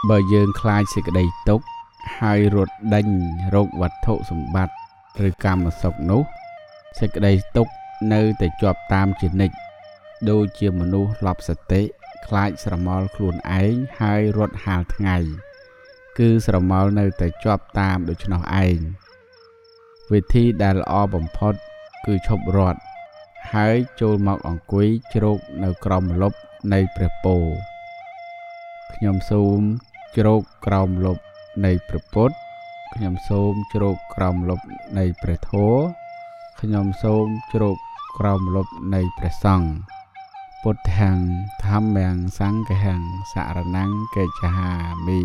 បើយើងខ្លាចសេចក្តីទុក្ខហើយរត់ដេញរកវត្ថុសម្បត្តិឬកម្មសុខនោះសេចក្តីទុក្ខនៅតែជាប់តាមជានិច្ចដូចជាមនុស្សឡប់សតិខ្លាចស្រមោលខ្លួនឯងហើយរត់ហាលថ្ងៃគឺស្រមោលនៅតែជាប់តាមដូច្នោះឯងវិធីដែលល្អបំផុតគឺឈប់រត់ហើយចូលមកអង្គុយជ្រកនៅក្រោមម្លប់នៃព្រះពោធិ៍ខ្ញុំសូមជ្រកក្រោមម្លប់នៃព្រះពុទ្ធខ្ញុំសូមជ្រកក្រោមម្លប់នៃព្រះធម៌ខ្ញុំសូមជ្រកក្រោមម្លប់នៃព្រះសង្ឃពុទ្ធាំធម្មំសង្ឃំសរណង្កេច្ឆាមិ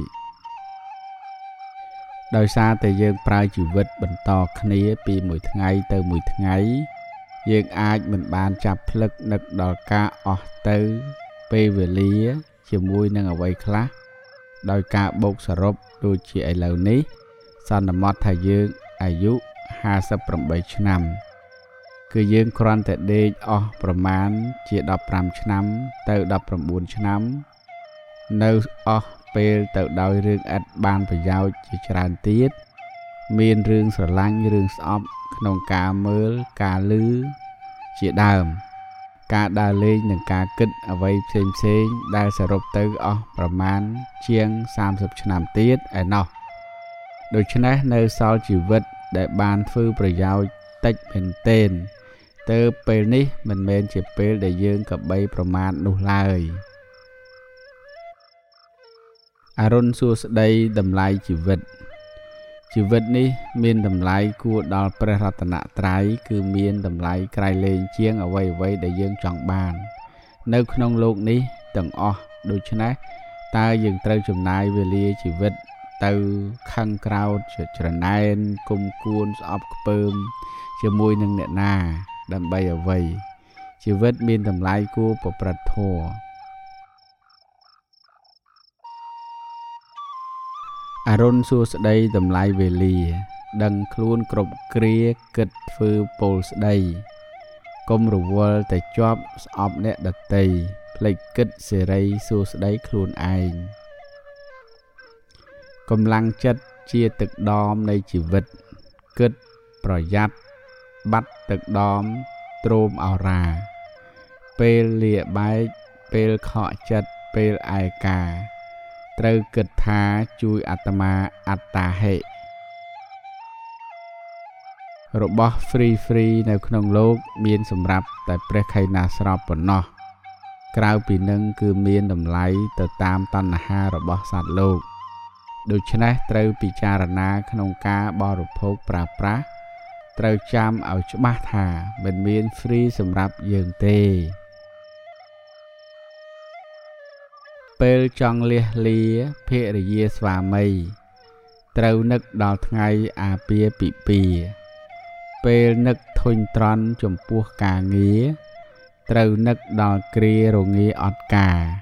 ដោយសារតែយើងប្រើជីវិតបន្តគ្នាពីមួយថ្ងៃទៅមួយថ្ងៃយើងអាចមិនបានចាប់ផ្លឹកនឹកដល់ការអស់ទៅពេលវេលាជាមួយនឹងអ្វីខ្លះដោយការបូកសរុបដូចជាឥឡូវនេះសន្មតថាយើងអាយុ58ឆ្នាំគឺយើងគ្រាន់តែដេកអស់ប្រមាណជា15ឆ្នាំទៅ19ឆ្នាំនៅអស់ពេលទៅដោយរឿងឥតបានប្រយោជន៍ជាច្រើនទៀតមានរឿងស្រឡាញ់រឿងស្អប់ក្នុងការមើលការឮជាដើមការដើរលេងនិងការគិតអ្វីផ្សេងៗដែលសរុបទៅអស់ប្រមាណជាង30ឆ្នាំទៀតឯណោះដូច្នេះនៅសល់ជីវិតដែលបានធ្វើប្រយោជន៍តិចមែនទែនទៅពេលនេះមិនមែនជាពេលដែលយើងកបីប្រមាថនោះឡើយអរុនសួស្តីតម្លៃជីវិតនេះមានតម្លៃគួរដល់ព្រះរតនត្រ័យគឺមានតម្លៃក្រៃលែងជាងអ្វីៗដែលយើងចង់បាននៅក្នុងโลกនេះទាំងអស់ដូច្នេះតើយើងត្រូវចំណាយវេលាជីវិតទៅខឹងក្រោធច្រណែនគុំគួនស្អប់ខ្ពើមជាមួយនឹងអ្នកណាដើម្បីអ្វីជីវិតមានតម្លៃគួរប្រព្រឹត្តធម៌អរុនសួស្តីតម្លៃវេលាដឹងខ្លួនគ្រប់គ្រាគិតធ្វើពលស្ដីកុំរវល់តែជាប់ស្អប់អ្នកដទៃភ្លេចគិតសេរីសួស្តីខ្លួនឯងកម្លាំងចិត្តជាទឹកដមនៃជីវិតគិតប្រយ័ត្នបាត់ទឹកដមទ្រោមអរាពេលលាបែកពេលខកចិត្តពេលឯកាត្រូវគិតថាជួយអាត្មាអត្តាហេរបស់ free នៅក្នុងโลกមានសម្រាប់តែព្រះខៃណាស្របប៉ុណ្ណោះក្រៅពីនឹងគឺមានតម្លៃទៅតាមតណ្ហារបស់សត្វលោកដូច្នេះត្រូវពិចារណាក្នុងការបរិភោគប្រើប្រាស់ត្រូវចាំឲ្យច្បាស់ថាមិនមាន free សម្រាប់យើងទេពេលចង់លះលាភរិយាស្វាមីត្រូវនឹកដល់ថ្ងៃអាពាហ៍ពិពាហ៍ពេលនឹកធុញទ្រាន់ចំពោះការងារត្រូវនឹកដល់គ្រារងាអត់ការ